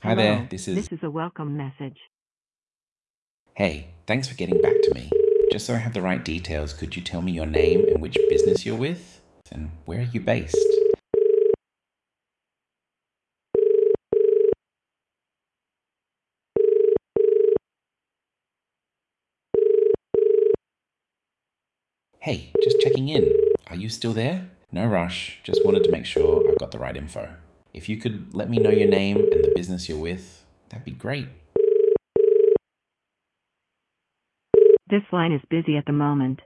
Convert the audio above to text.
Hi there, Hello, this this is. is a welcome message. Hey, thanks for getting back to me. Just so I have the right details, could you tell me your name and which business you're with? And where are you based? Hey, just checking in. Are you still there? No rush, just wanted to make sure I've got the right info. If you could let me know your name and the business you're with, that'd be great. This line is busy at the moment.